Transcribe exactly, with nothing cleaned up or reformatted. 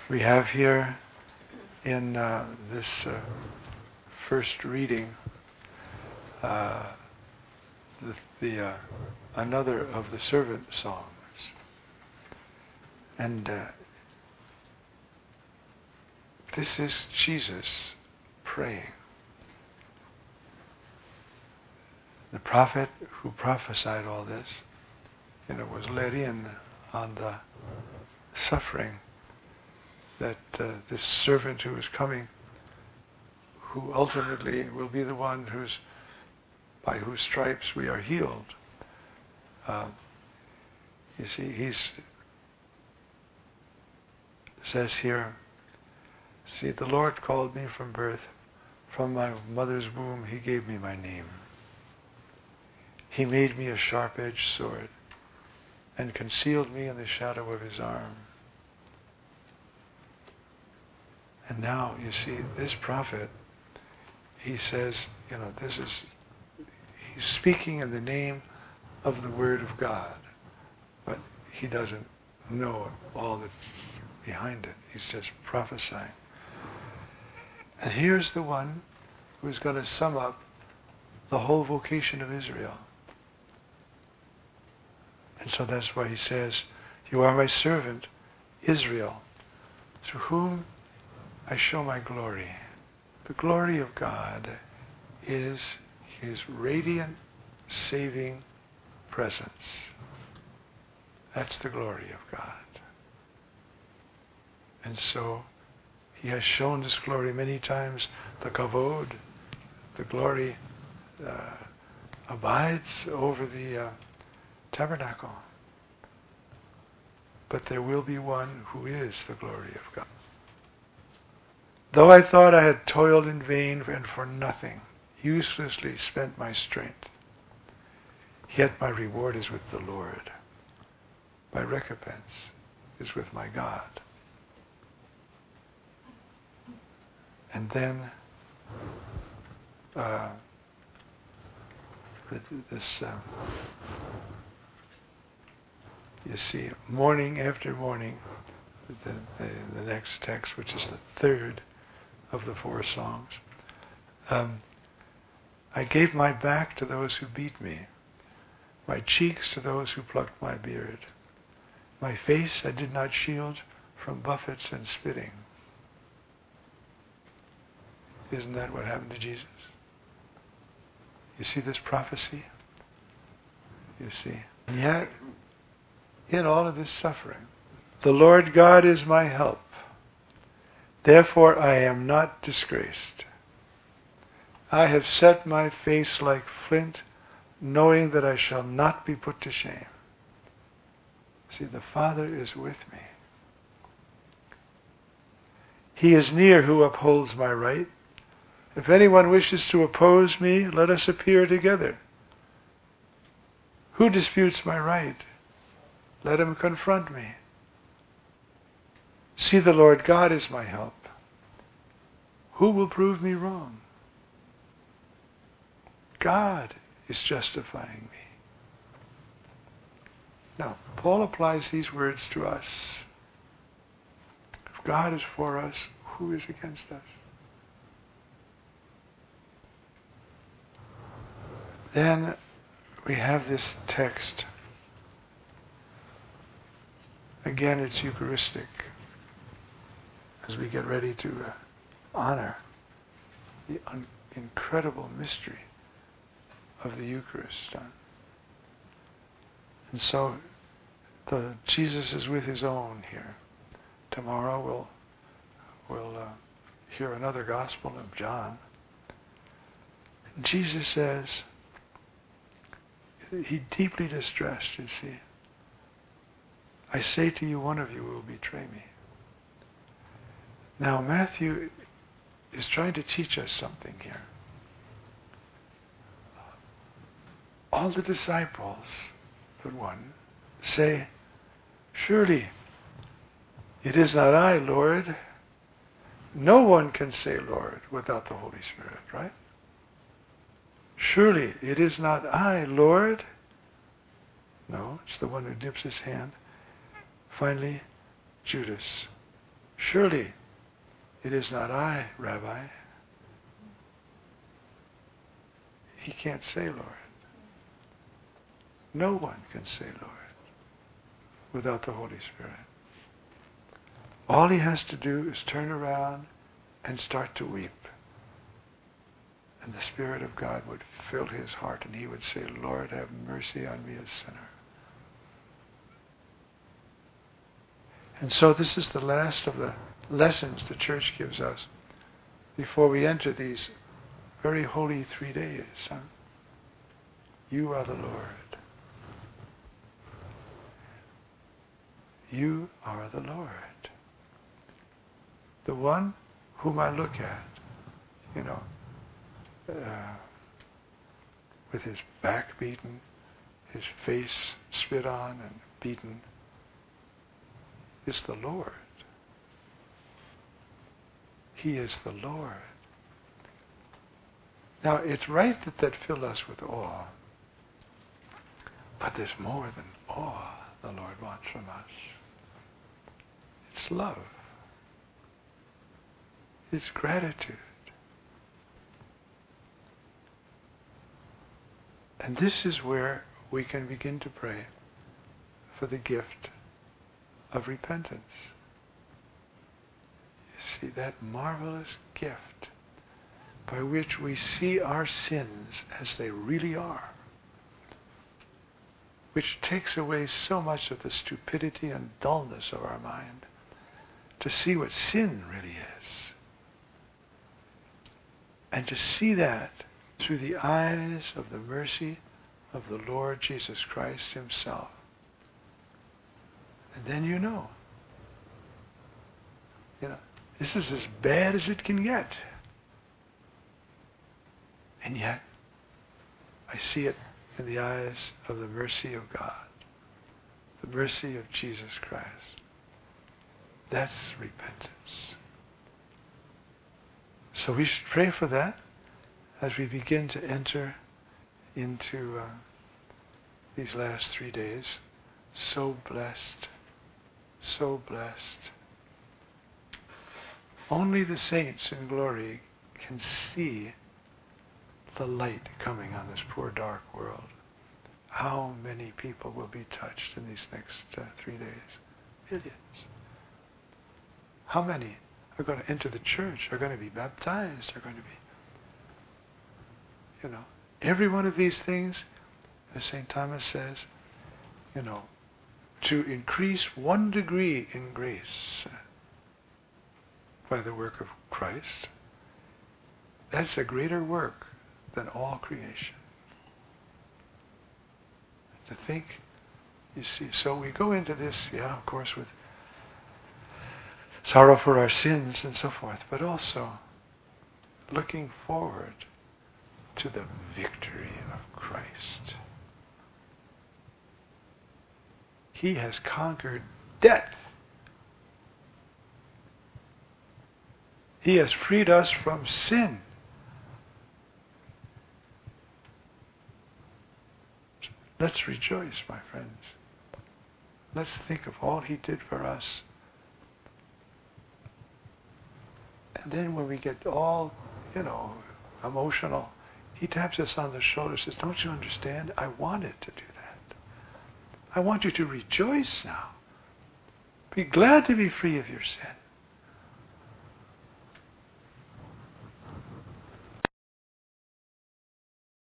We have here in uh, this uh, first reading uh, the, the uh, another of the servant songs, and uh, this is Jesus praying. The prophet who prophesied all this, you know, was led in on the suffering that uh, this servant who is coming, who ultimately will be the one who's by whose stripes we are healed. Uh, you see, he's says here, see, the Lord called me from birth, from my mother's womb he gave me my name. He made me a sharp-edged sword and concealed me in the shadow of his arm. And now, you see, this prophet, he says, you know, this is, he's speaking in the name of the Word of God, but he doesn't know all that's behind it. He's just prophesying. And here's the one who's going to sum up the whole vocation of Israel. And so that's why he says, you are my servant, Israel, through whom I show my glory. The glory of God is his radiant, saving presence. That's the glory of God. And so he has shown this glory many times. The kavod, the glory, uh, abides over the uh, tabernacle. But there will be one who is the glory of God. Though I thought I had toiled in vain and for nothing, uselessly spent my strength, yet my reward is with the Lord. My recompense is with my God. And then uh, this, uh, you see, morning after morning, the, the, the next text, which is the third of the four songs, um, I gave my back to those who beat me, my cheeks to those who plucked my beard. My face I did not shield from buffets and spitting. Isn't that what happened to Jesus? You see this prophecy? You see. And yet, in all of this suffering, the Lord God is my help. Therefore I am not disgraced. I have set my face like flint, knowing that I shall not be put to shame. See, the Father is with me. He is near who upholds my right. If anyone wishes to oppose me, let us appear together. Who disputes my right? Let him confront me. See, the Lord God is my help. Who will prove me wrong? God is justifying me. Now, Paul applies these words to us. If God is for us, who is against us? Then we have this text. Again, it's Eucharistic. As we get ready to uh, honor the un- incredible mystery of the Eucharist. And so the, Jesus is with his own here. Tomorrow we'll, we'll uh, hear another Gospel of John. And Jesus says, he deeply distressed, you see. I say to you, one of you will betray me. Now Matthew is trying to teach us something here. All the disciples, but one, say, surely it is not I, Lord. No one can say Lord without the Holy Spirit, right? Surely it is not I, Lord. No, it's the one who dips his hand. Finally, Judas, Surely it is not I, Rabbi. He can't say Lord. No one can say Lord without the Holy Spirit. All he has to do is turn around and start to weep. And the Spirit of God would fill his heart and he would say, Lord, have mercy on me, a sinner. And so this is the last of the lessons the church gives us before we enter these very holy three days. Huh? You are the Lord. You are the Lord. The one whom I look at, you know, uh, with his back beaten, his face spit on and beaten, is the Lord. He is the Lord. Now, it's right that that fill us with awe, but there's more than awe the Lord wants from us. It's love. It's gratitude. And this is where we can begin to pray for the gift of repentance. You see, that marvelous gift by which we see our sins as they really are, which takes away so much of the stupidity and dullness of our mind to see what sin really is. And to see that through the eyes of the mercy of the Lord Jesus Christ himself. And then you know, you know, this is as bad as it can get. And yet, I see it in the eyes of the mercy of God, the mercy of Jesus Christ. That's repentance. So we should pray for that as we begin to enter into uh, these last three days. So blessed, so blessed. Only the saints in glory can see the light coming on this poor dark world. How many people will be touched in these next uh, three days? Millions. How many are going to enter the church, are going to be baptized, are going to be, you know, every one of these things, as Saint Thomas says, you know, to increase one degree in grace by the work of Christ, that's a greater work than all creation. To think, you see, so we go into this, yeah, of course, with sorrow for our sins and so forth, but also looking forward to the victory of Christ. He has conquered death. He has freed us from sin. Let's rejoice, my friends. Let's think of all he did for us. And then when we get all, you know, emotional, he taps us on the shoulder and says, don't you understand? I wanted to do that. I want you to rejoice now. Be glad to be free of your sin.